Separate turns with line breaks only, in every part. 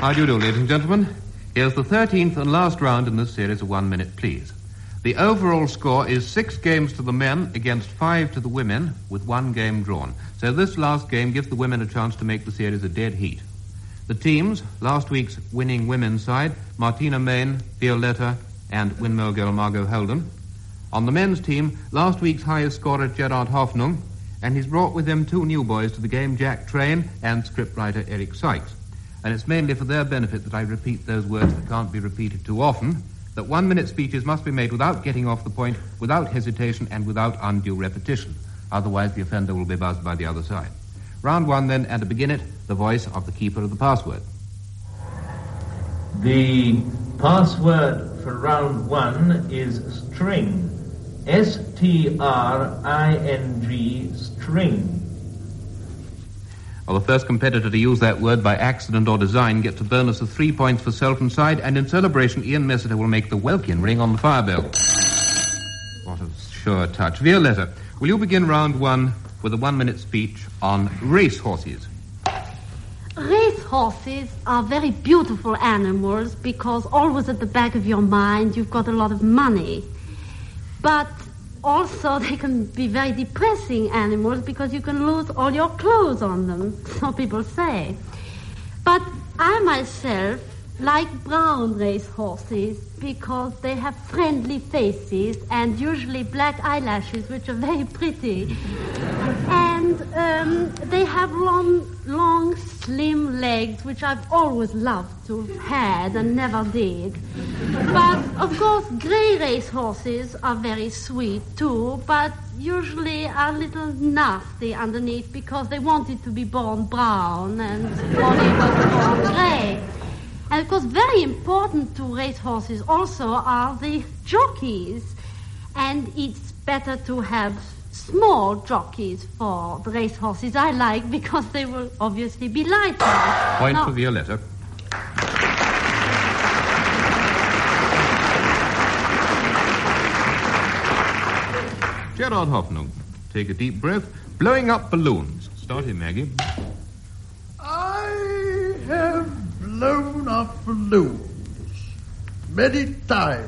How do you do, ladies and gentlemen? Here's the 13th and last round in this series of 1 minute, please. The overall score is 6 games to the men against 5 to the women, with 1 game drawn. So this last game gives the women a chance to make the series a dead heat. The teams, last week's winning women's side, Martina Main, Violetta, and windmill girl Margot Holden. On the men's team, last week's highest scorer, Gerard Hoffnung, and he's brought with him 2 new boys to the game, Jack Train and scriptwriter Eric Sykes. And it's mainly for their benefit that I repeat those words that can't be repeated too often, that 1 minute speeches must be made without getting off the point, without hesitation, and without undue repetition. Otherwise, the offender will be buzzed by the other side. Round 1, then, and to begin it, the voice of the keeper of the password.
The password for round 1 is string. S-T-R-I-N-G, string.
Well, the first competitor to use that word by accident or design gets a bonus of 3 points for self and side, and in celebration, Ian Messiter will make the welkin ring on the fire bell. What a sure touch. Violetta, will you begin round 1 with a 1 minute speech on racehorses?
Racehorses are very beautiful animals because always at the back of your mind you've got a lot of money. But also they can be very depressing animals because you can lose all your clothes on them, so people say. But I myself like brown racehorses because they have friendly faces and usually black eyelashes, which are very pretty. And they have long, slim legs, which I've always loved to have had and never did. But, of course, grey racehorses are very sweet, too, but usually are a little nasty underneath because they wanted to be born brown and wanted to be born grey. And, of course, very important to racehorses also are the jockeys. And it's better to have small jockeys for the racehorses I like because they will obviously be lighter.
Point for Violetta. Gerard Hoffnung, take a deep breath. Blowing up balloons. Start him, Maggie.
I have blown up balloons many times.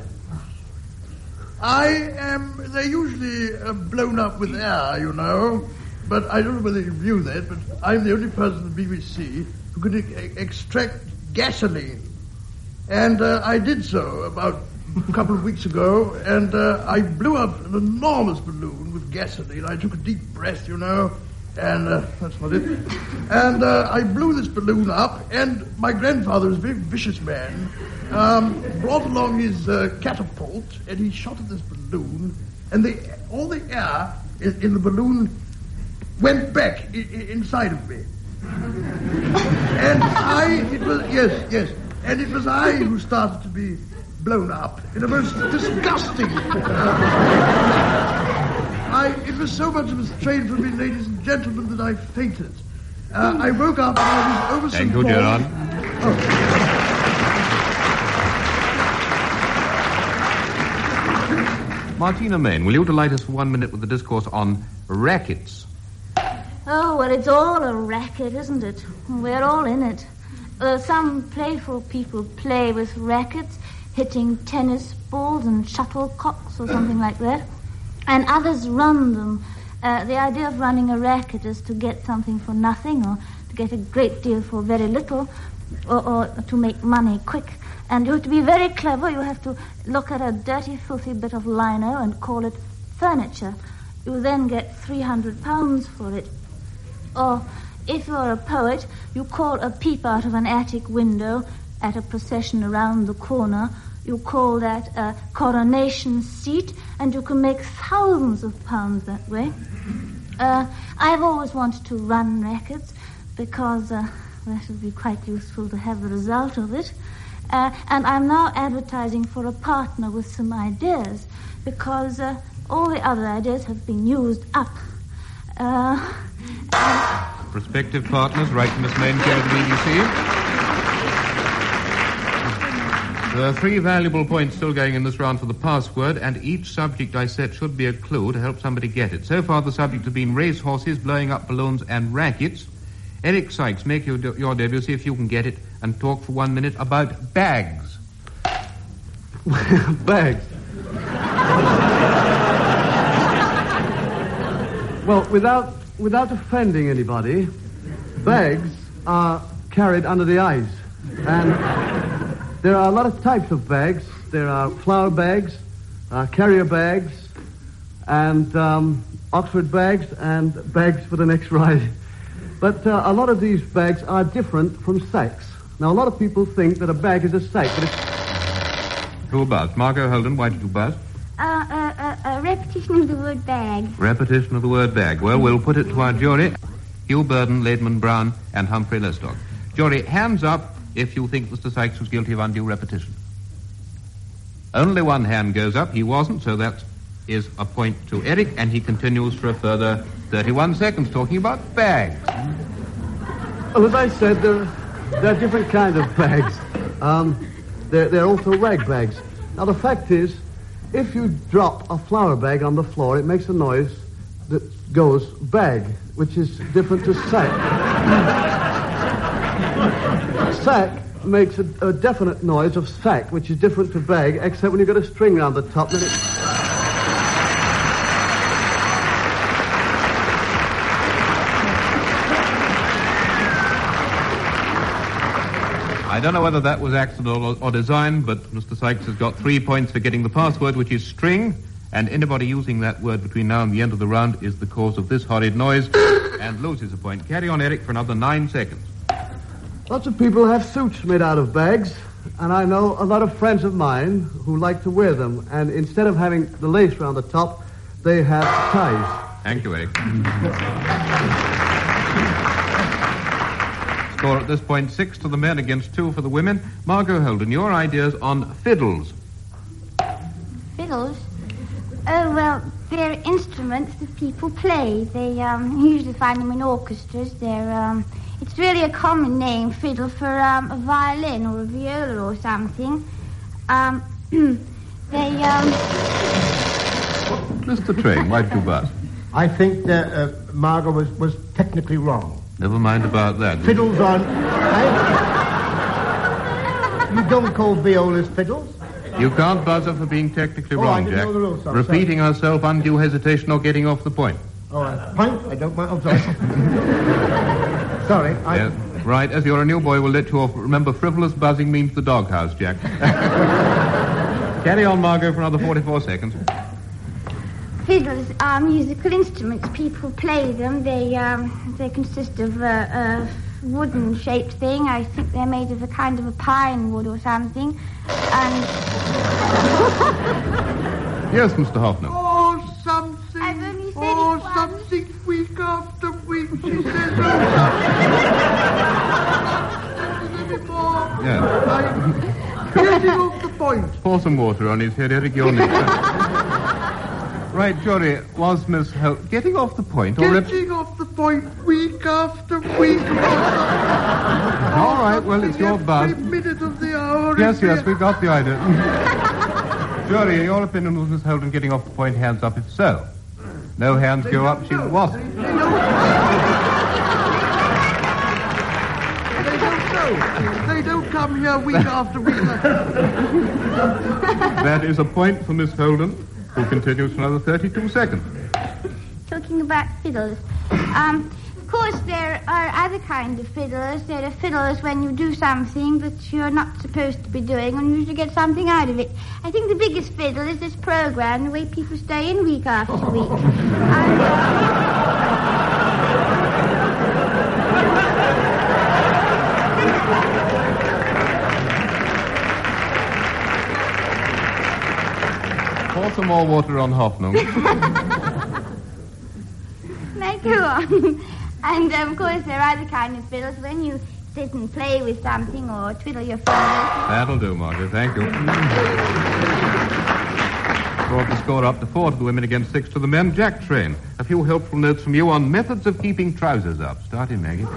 They're usually blown up with air, you know, but I don't know whether you knew that, but I'm the only person at the BBC who could extract gasoline. And I did so about a couple of weeks ago, and I blew up an enormous balloon with gasoline. I took a deep breath, you know, and that's not it. And I blew this balloon up, and my grandfather was a very vicious man, brought along his catapult, and he shot at this balloon, and all the air in the balloon went back inside of me. And it was I who started to be blown up in a most disgusting it was so much of a strain for me, ladies and gentlemen, that I fainted. I woke up and I was over some
Thank you, Gerard. Martina Main, will you delight us for 1 minute with the discourse on rackets?
Oh, well, it's all a racket, isn't it? We're all in it. Some playful people play with rackets, hitting tennis balls and shuttlecocks or something like that. And others run them. The idea of running a racket is to get something for nothing or to get a great deal for very little or to make money quick. And you have to be very clever. You have to look at a dirty, filthy bit of lino and call it furniture. You then get £300 for it. Or if you're a poet, you call a peep out of an attic window at a procession around the corner. You call that a coronation seat, and you can make thousands of pounds that way. I've always wanted to run rackets because that would be quite useful to have the result of it. And I'm now advertising for a partner with some ideas because all the other ideas have been used up.
Prospective partners, write to Miss Main, care of the BBC. There are 3 valuable points still going in this round for the password, and each subject I set should be a clue to help somebody get it. So far, the subjects have been racehorses, blowing up balloons, and rackets. Eric Sykes, make your debut, see if you can get it. and talk for 1 minute about bags.
Bags. Well, without offending anybody, bags are carried under the ice. And there are a lot of types of bags. There are flour bags, carrier bags, and Oxford bags, and bags for the next ride. But a lot of these bags are different from sacks. Now, a lot of people think that a bag is a sack, but it's...
Who buzzed? Margot Holden, why did you buzz?
A repetition of the word bag.
Repetition of the word bag. Well, we'll put it to our jury. Hugh Burden, Laidman Brown, and Humphrey Lestock. Jury, hands up if you think Mr. Sykes was guilty of undue repetition. Only one hand goes up. He wasn't, so that is a point to Eric, and he continues for a further 31 seconds talking about bags.
Well, as I said, there are different kinds of bags. They're also rag bags. Now, the fact is, if you drop a flour bag on the floor, it makes a noise that goes bag, which is different to sack. Sack makes a definite noise of sack, which is different to bag, except when you've got a string around the top, then it...
I don't know whether that was accidental or design, but Mr. Sykes has got 3 points for getting the password, which is string, and anybody using that word between now and the end of the round is the cause of this horrid noise and loses a point. Carry on, Eric, for another 9 seconds.
Lots of people have suits made out of bags, and I know a lot of friends of mine who like to wear them, and instead of having the lace around the top, they have ties.
Thank you, Eric. Score at this point 6 to the men against 2 for the women. Margot Holden, your ideas on fiddles.
Fiddles? Oh, well, they're instruments that people play. They usually find them in orchestras. It's really a common name, fiddle, for a violin or a viola or something.
Mr. Train, why did you buzz?
I think that Margot was technically wrong.
Never mind about that.
Fiddles on... You don't call violas fiddles?
You can't buzz her for being technically wrong,
I didn't
Jack.
know the rules,
Repeating herself, undue hesitation, or getting off the point.
Point? I don't mind. I'm sorry. Sorry.
Yes, right. As you're a new boy, we'll let you off. Remember, frivolous buzzing means the doghouse, Jack. Carry on, Margot, for another 44 seconds.
Fiddles are musical instruments. People play them. They consist of a wooden-shaped thing. I think they're made of a kind of a pine wood or something. And...
Yes, Mr. Hoffner.
Oh, something.
I've only said it once.
Something week after week. She says,
Yeah.
Getting off the point.
Pour some water on his head, Eric. You're next. Right, Jory, was Miss getting off the point?
Getting off the point week after week.
All right, well, it's your buzz.
Every minute of the hour.
Yes, we got the idea. Jory, your opinion was Miss Holden getting off the point, hands up if so. No hands go up, she wasn't.
They don't know. They don't come here week after week.
That is a point for Miss Holden, who continues for another 32 seconds.
Talking about fiddles. Of course, there are other kinds of fiddlers. There are fiddlers when you do something that you're not supposed to be doing and you usually get something out of it. I think the biggest fiddle is this program, the way people stay in week after week.
Pour some more water on Hoffnung.
Now go on. And, of course, there are other kind of fiddles when you sit and play with something or twiddle your fingers.
That'll do, Margaret. Thank you. Brought the score up to 4 to the women against 6 to the men. Jack Train, a few helpful notes from you on methods of keeping trousers up. Start in, Maggie.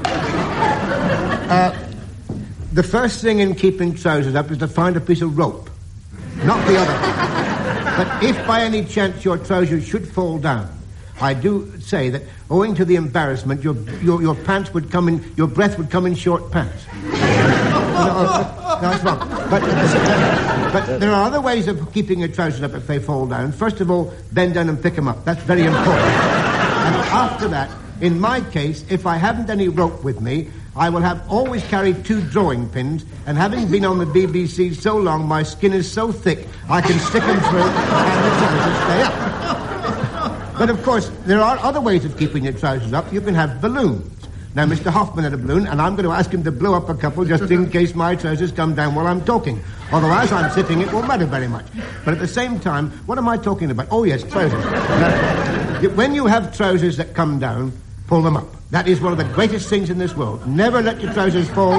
The first thing in keeping trousers up is to find a piece of rope, not the other. But if by any chance your trousers should fall down, I do say that owing to the embarrassment, your pants would come in, your breath would come in short pants. No, it's wrong. But there are other ways of keeping your trousers up if they fall down. First of all, bend down and pick them up. That's very important. And after that, in my case, if I haven't any rope with me, I will always carry 2 drawing pins, and having been on the BBC so long, my skin is so thick, I can stick them through and the trousers stay up. But of course, there are other ways of keeping your trousers up. You can have balloons. Now, Mr. Hoffman had a balloon, and I'm going to ask him to blow up a couple just in case my trousers come down while I'm talking. Although as I'm sitting, it won't matter very much. But at the same time, what am I talking about? Oh, yes, trousers. Now, when you have trousers that come down, pull them up. That is one of the greatest things in this world. Never let your trousers fall.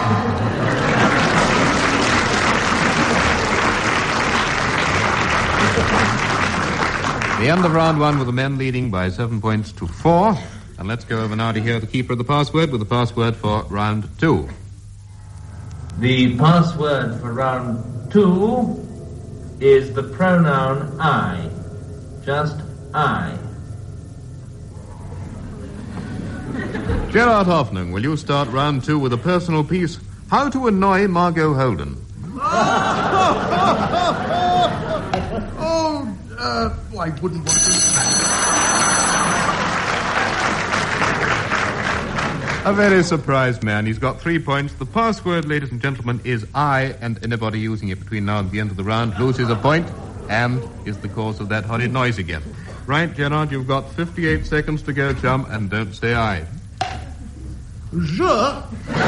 The end of round 1 with the men leading by 7 points to 4. And let's go over now to hear the keeper of the password with the password for round 2.
The password for round 2 is the pronoun I. Just I.
Gerard Hoffman, will you start round 2 with a personal piece? How to annoy Margot Holden.
I wouldn't want to.
A very surprised man. He's got 3 points. The password, ladies and gentlemen, is I, and anybody using it between now and the end of the round loses a point and is the cause of that horrid noise again. Right, Gerard, you've got 58 seconds to go, chum, and don't say I.
Je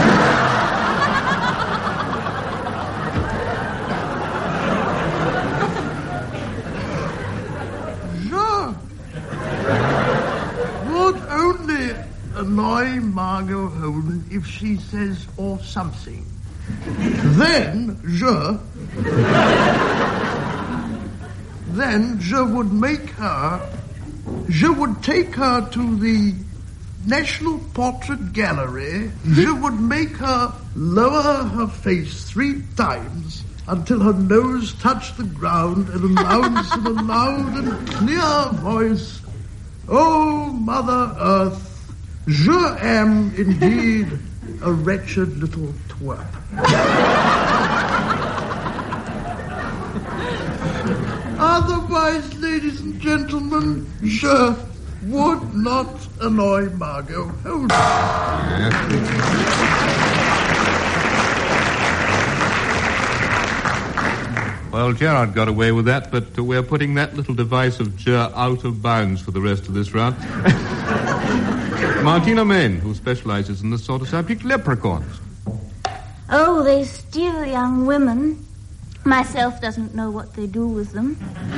would only annoy Margot Holden if she says or something. Then je would take her to the National Portrait Gallery. Je would make her lower her face 3 times until her nose touched the ground and announced in a loud and clear voice, "Oh, Mother Earth, je am indeed a wretched little twerp." Otherwise, ladies and gentlemen, je would not annoy Margot Holden.
Well, Gerard got away with that, but we're putting that little device of je out of bounds for the rest of this round. Martina Main, who specializes in this sort of subject, leprechauns.
Oh, they steal young women. Myself doesn't know what they do with them.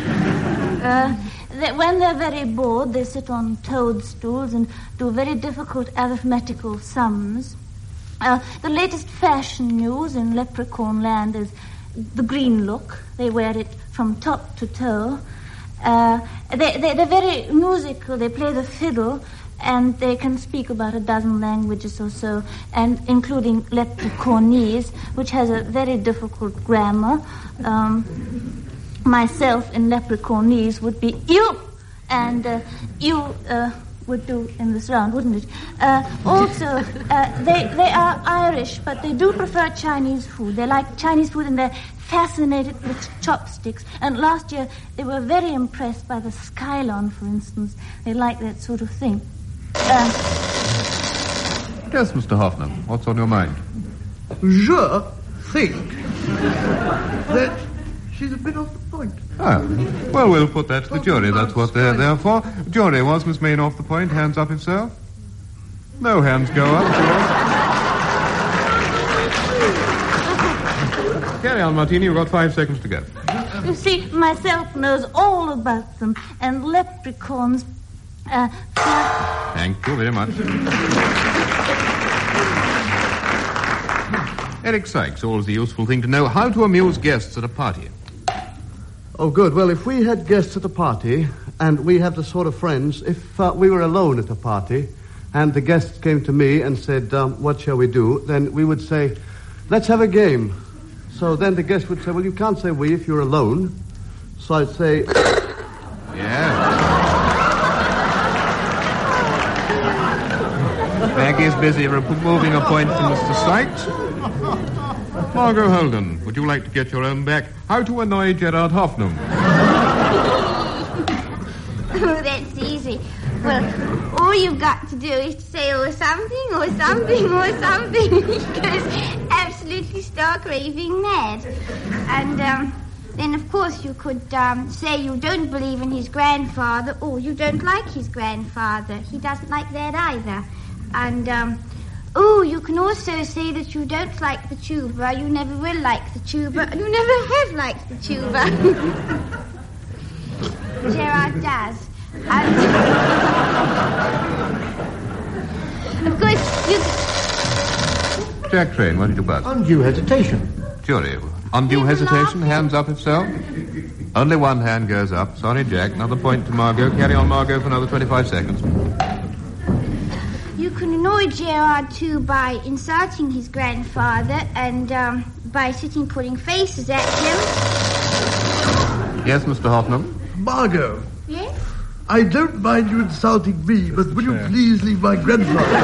When they're very bored, they sit on toadstools and do very difficult arithmetical sums. The latest fashion news in Leprechaun Land is the green look. They wear it from top to toe. They're very musical. They play the fiddle, and they can speak about a dozen languages or so, and including Leprechaunese, which has a very difficult grammar. Myself in Leprechaunese would be you, and you would do in this round, wouldn't it? Also, they are Irish, but they do prefer Chinese food. They like Chinese food, and they're fascinated with chopsticks. And last year, they were very impressed by the Skylon, for instance. They like that sort of thing.
Yes, Mr. Hoffman, what's on your mind?
Je think that she's a bit off the point.
Ah, well, we'll put that to the jury. That's what they're there for. Jury, was Miss Main off the point? Hands up if so. No hands go up. Carry on, Martini. You've got 5 seconds to go.
You see, myself knows all about them, and leprechauns...
Thank you very much. Eric Sykes, always a useful thing to know. How to amuse guests at a party.
Oh, good. Well, if we had guests at a party, and we have the sort of friends, if we were alone at a party, and the guests came to me and said, what shall we do? Then we would say, let's have a game. So then the guest would say, well, you can't say we if you're alone. So I'd say...
Yeah. Maggie's busy removing a point from Mr. Sykes. Margot Holden, would you like to get your own back? How to annoy Gerard Hoffnung?
Oh, that's easy. Well, all you've got to do is to say or something, or something, or something. He goes absolutely stark raving mad. And then, of course, you could say you don't believe in his grandfather, or you don't like his grandfather. He doesn't like that either. And, you can also say that you don't like the tuba, you never will like the tuba, and you never have liked the tuba. Gerard does. And, of course, you...
Jack Train, what did you buzz?
Undue hesitation.
Jury, undue hesitation, hands up if so. Only one hand goes up. Sorry, Jack. Another point to Margot. Carry on, Margot, for another 25 seconds.
You can annoy Gerard, too, by insulting his grandfather and by sitting putting faces at him.
Yes, Mr. Hoffnung?
Margot.
Yes?
I don't mind you insulting me, but will you please leave my grandfather?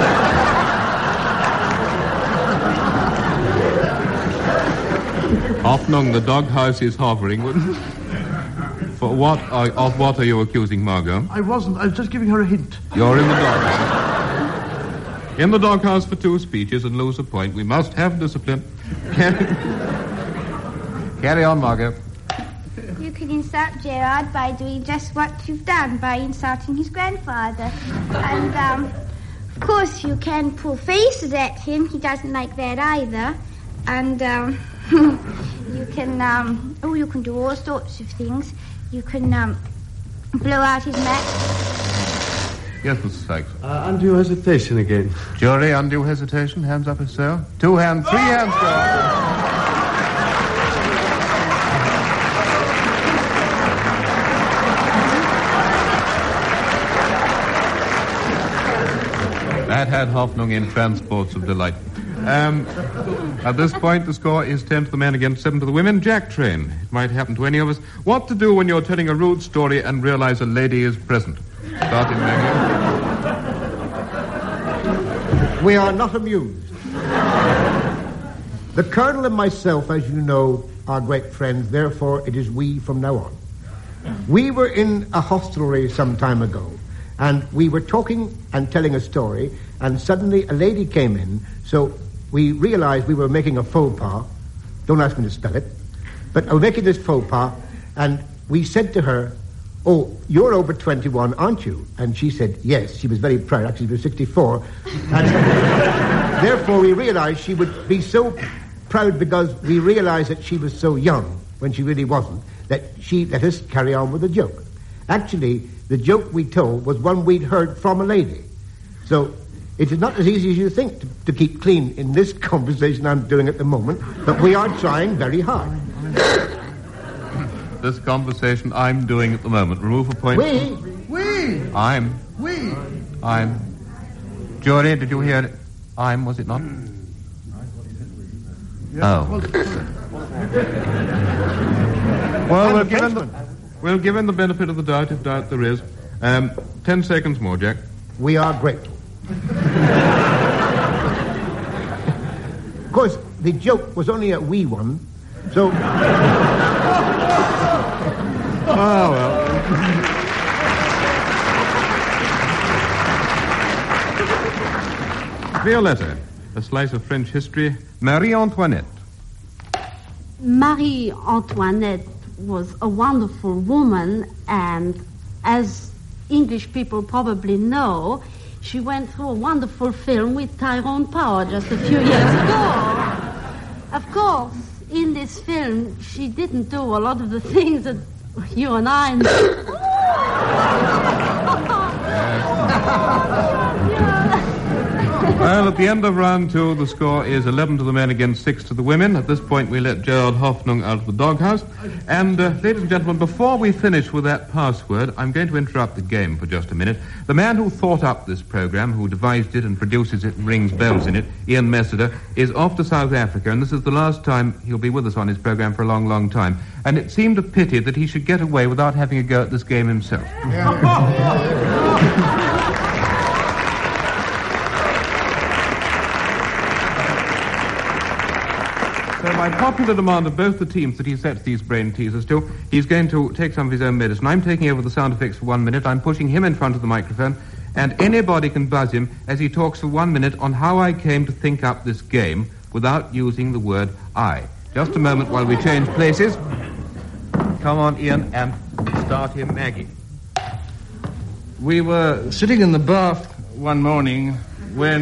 Hoffnung, the doghouse is hovering. For what of what are you accusing Margot?
I wasn't. I was just giving her a hint.
You're in the doghouse. In the doghouse for 2 speeches and lose a point. We must have discipline. Carry on, Margot.
You can insult Gerard by doing just what you've done, by insulting his grandfather. And, of course, you can pull faces at him. He doesn't like that either. And, you can, you can do all sorts of things. You can, blow out his match.
Yes, Mr. Sykes.
Undue hesitation again.
Jury, undue hesitation. Hands up if so. 2 hands, 3 hands go. That had Hoffnung in transports of delight. At this point, the score is 10 to the men against 7 to the women. Jack Train. It might happen to any of us. What to do when you're telling a rude story and realize a lady is present? Starting Maggie.
We are not amused. The Colonel and myself, as you know, are great friends. Therefore, it is we from now on. We were in a hostelry some time ago, and we were talking and telling a story, and suddenly a lady came in, so we realized we were making a faux pas. Don't ask me to spell it. But I was making this faux pas, and we said to her, "Oh, you're over 21, aren't you?" And she said, yes. She was very proud. Actually, she was 64. And therefore, we realized she would be so proud because we realized that she was so young when she really wasn't, that she let us carry on with the joke. Actually, the joke we told was one we'd heard from a lady. So it is not as easy as you think to keep clean in this conversation I'm doing at the moment, but we are trying very hard.
This conversation I'm doing at the moment. Remove a point.
We.
I'm. Jury, did you hear it? Was it not?
Yeah,
oh. Well, we'll give him the benefit of the doubt, if doubt there is. 10 seconds more, Jack.
We are grateful. Of course, the joke was only a wee one, so...
Oh, well. Violetta, a slice of French history. Marie Antoinette.
Marie Antoinette was a wonderful woman, and as English people probably know, she went through a wonderful film with Tyrone Power just a few years ago. Of course, in this film, she didn't do a lot of the things that you and I know.
Well, at the end of round 2, the score is 11 to the men against 6 to the women. At this point, we let Gerard Hoffnung out of the doghouse. And, ladies and gentlemen, before we finish with that password, I'm going to interrupt the game for just a minute. The man who thought up this program, who devised it and produces it and rings bells in it, Ian Messiter, is off to South Africa, and this is the last time he'll be with us on his program for a long, long time. And it seemed a pity that he should get away without having a go at this game himself. So my by popular demand of both the teams that he sets these brain teasers to, he's going to take some of his own medicine. I'm taking over the sound effects for 1 minute. I'm pushing him in front of the microphone, and anybody can buzz him as he talks for 1 minute on how I came to think up this game without using the word I. Just a moment while we change places. Come on, Ian, and start him, Maggie.
We were sitting in the bath one morning when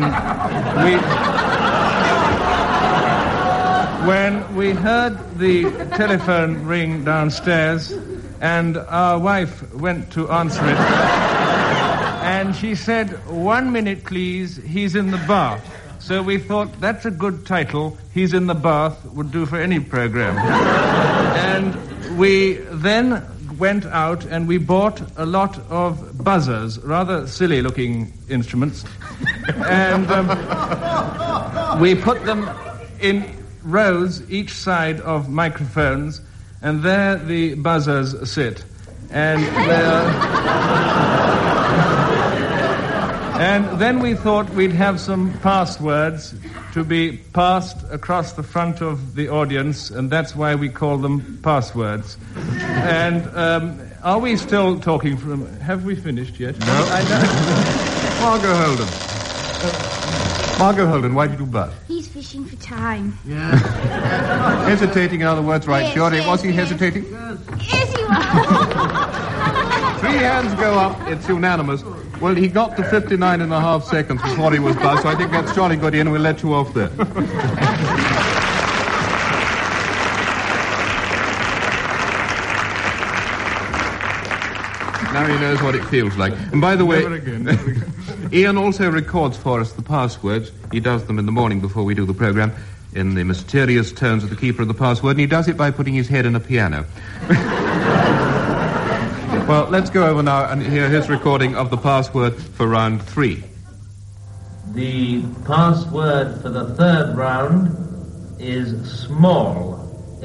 we heard the telephone ring downstairs, and our wife went to answer it, and she said, 1 minute, please, he's in the bath. So we thought that's a good title, He's in the Bath, would do for any program. And we then went out and we bought a lot of buzzers, rather silly-looking instruments, and we put them in rows each side of microphones, and there the buzzers sit. And then we thought we'd have some passwords to be passed across the front of the audience, and that's why we call them passwords. And are we still talking from... Have we finished yet?
No. Margot Holden. Margot Holden, why did you buzz?
He's fishing for time.
Yeah.
Hesitating, in other words, right?
Yes,
Shorty, was he
yes.
hesitating?
Yes, he was.
3 hands go up. It's unanimous. Well, he got to 59.5 seconds before he was buzzed, so I think that's jolly good, Ian. We'll let you off there. Now he knows what it feels like. And by the way,
Never again.
Ian also records for us the passwords. He does them in the morning before we do the program in the mysterious tones of the keeper of the password, and he does it by putting his head in a piano. Well, let's go over now and hear his recording of the password for round 3.
The password for the third round is small.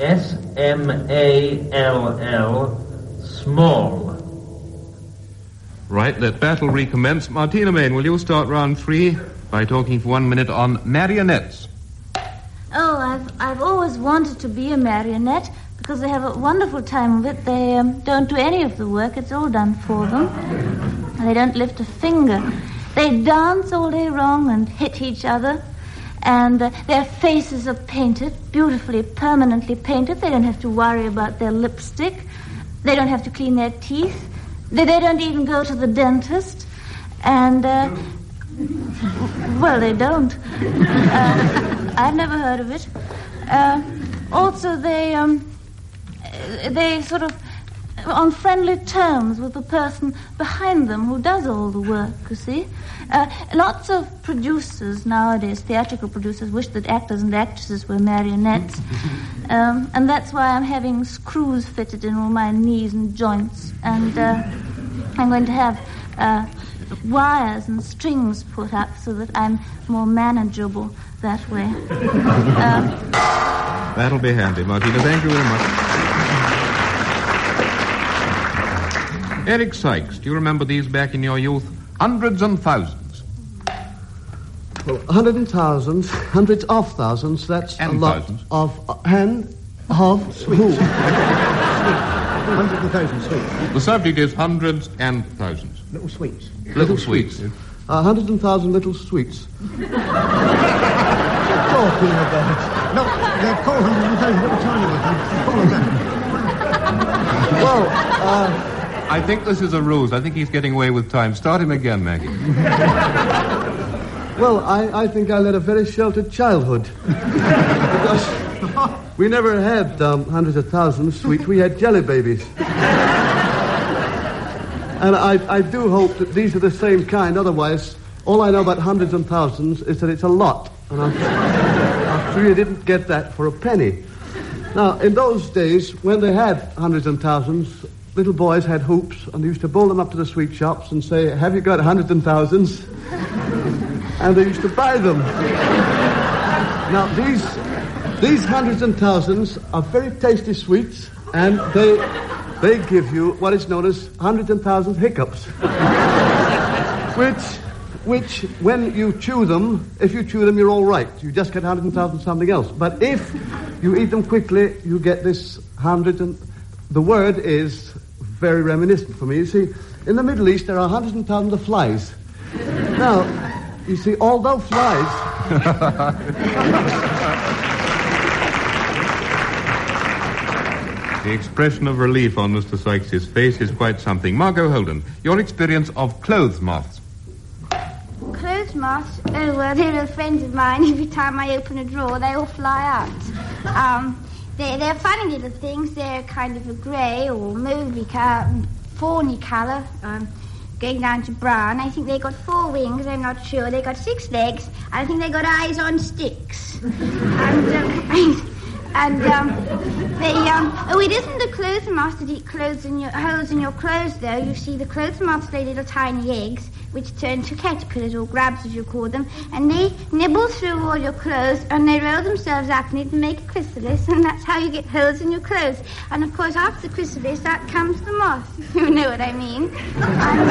S-M-A-L-L, small.
Right, let battle recommence. Martina Main, will you start round 3 by talking for 1 minute on marionettes?
Oh, I've always wanted to be a marionette because they have a wonderful time of it. They don't do any of the work. It's all done for them. And they don't lift a finger. They dance all day long and hit each other. And their faces are painted, beautifully, permanently painted. They don't have to worry about their lipstick. They don't have to clean their teeth. They don't even go to the dentist. And, well, they don't. I've never heard of it. Also, they sort of on friendly terms with the person behind them who does all the work, you see. Lots of producers nowadays, theatrical producers, wish that actors and actresses were marionettes. And that's why I'm having screws fitted in all my knees and joints. And I'm going to have wires and strings put up so that I'm more manageable that way.
That'll be handy, Martina. Thank you very much. Eric Sykes, do you remember these back in your youth? Hundreds and thousands.
Well, hundreds and thousands, hundreds of thousands, that's
and
a lot
thousands.
of... of
Sweets. Hundreds of thousands sweets.
The subject is hundreds and thousands.
Little sweets.
Little sweets.
hundreds and thousand little sweets. Talking about.
No, they're called hundreds and thousands. What are you telling me? Call them that.
Well,
I think this is a ruse. I think he's getting away with time. Start him again, Maggie.
well, I think I led a very sheltered childhood. Because we never had hundreds of thousands sweets. We had jelly babies. And I do hope that these are the same kind. Otherwise, all I know about hundreds and thousands is that it's a lot. And I'm sure you didn't get that for a penny. Now, in those days, when they had hundreds and thousands, little boys had hoops, and they used to bowl them up to the sweet shops and say, "Have you got hundreds and thousands?" And they used to buy them. Now, these hundreds and thousands are very tasty sweets, and they give you what is known as hundreds and thousands hiccups, which, when you chew them, if you chew them, you're all right. You just get 100,000 something else. But if you eat them quickly, you get this 100 and... The word is very reminiscent for me. You see, in the Middle East, there are 100,000 of flies. Now, you see, although flies...
The expression of relief on Mr. Sykes' face is quite something. Margot Holden, your experience of clothes moths.
Clothes moths? Oh, well, they're real friends of mine. Every time I open a drawer, they all fly out. They're funny little things. They're kind of a grey or mauvey fawny colour, going down to brown. I think they got 4 wings, I'm not sure. They got 6 legs. I think they got eyes on sticks. It isn't the clothes moths that eat holes in your clothes, though. You see, the clothes moths lay little tiny eggs, which turn to caterpillars, or grabs, as you call them, and they nibble through all your clothes, and they roll themselves up in it and make a chrysalis, and that's how you get holes in your clothes. And, of course, after the chrysalis, out comes the moth. You know what I mean. And,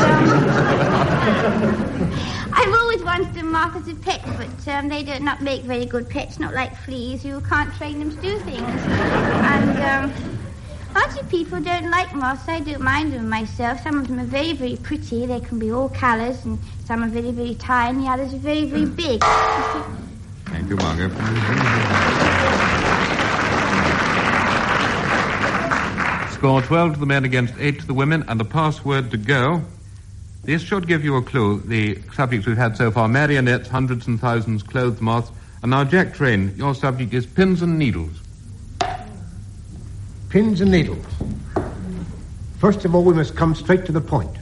I've always wanted a moth as a pet, but they do not make very good pets, not like fleas. You can't train them to do things. And lots of people don't like moths. I don't mind them myself. Some of them are very, very pretty. They can be all colours, and some are very, very tiny. Others are very, very big.
Thank you, Margaret. Score 12 to the men against 8 to the women, and a password to go. This should give you a clue. The subjects we've had so far: marionettes, hundreds and thousands, clothes moths. And now, Jack Train, your subject is pins and needles.
Pins and needles. First of all, we must come straight to the point.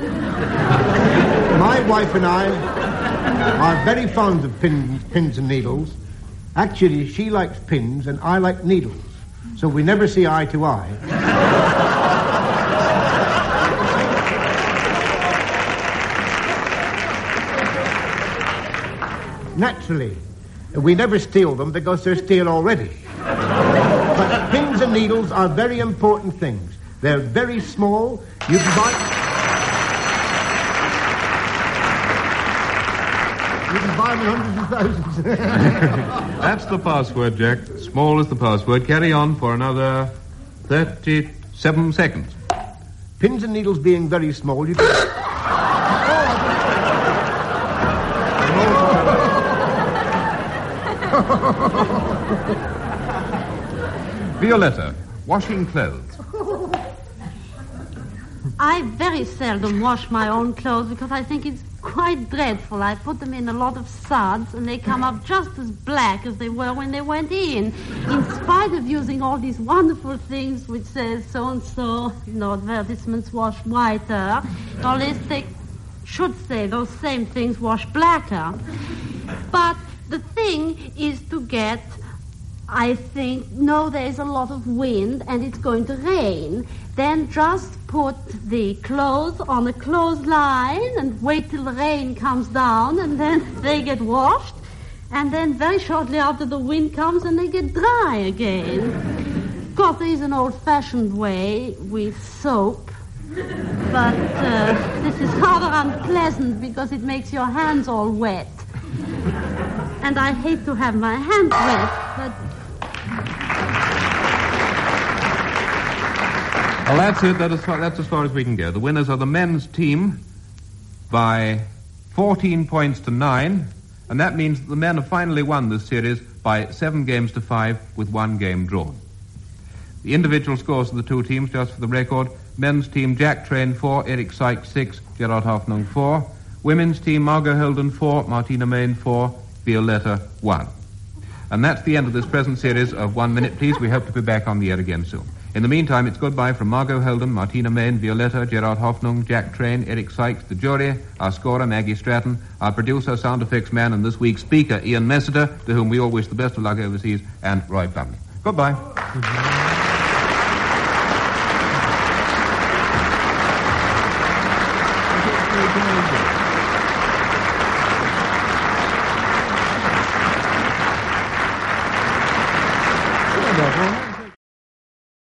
My wife and I are very fond of pins and needles. Actually, she likes pins and I like needles. So we never see eye to eye. Naturally, we never steal them because they're stale already. But pins and needles are very important things. They're very small. You can buy them in hundreds of thousands.
That's the password, Jack. Small is the password. Carry on for another 37 seconds.
Pins and needles being very small, you can...
Violetta, washing clothes.
I very seldom wash my own clothes because I think it's quite dreadful. I put them in a lot of suds and they come up just as black as they were when they went in spite of using all these wonderful things which says so-and-so, advertisements wash whiter. Or at least they should say those same things wash blacker. But the thing is to get... I think, there's a lot of wind and it's going to rain. Then just put the clothes on a clothesline and wait till the rain comes down and then they get washed. And then very shortly after the wind comes and they get dry again. Of course, there is an old-fashioned way with soap. But this is rather unpleasant because it makes your hands all wet. And I hate to have my hands wet, but...
Well, that's it. That's as far as we can go. The winners are the men's team by 14 points to 9, and that means that the men have finally won this series by 7 games to 5 with 1 game drawn. The individual scores of the two teams, just for the record: men's team, Jack Train 4, Eric Sykes 6, Gerard Hoffnung 4. Women's team, Margot Holden 4, Martina Main 4, Violetta 1. And that's the end of this present series of 1 Minute Please. We hope to be back on the air again soon. In the meantime, it's goodbye from Margot Holden, Martina Main, Violetta, Gerard Hoffnung, Jack Train, Eric Sykes, the jury, our scorer, Maggie Stratton, our producer, sound effects man, and this week's speaker, Ian Messiter, to whom we all wish the best of luck overseas, and Roy Plumley. Goodbye.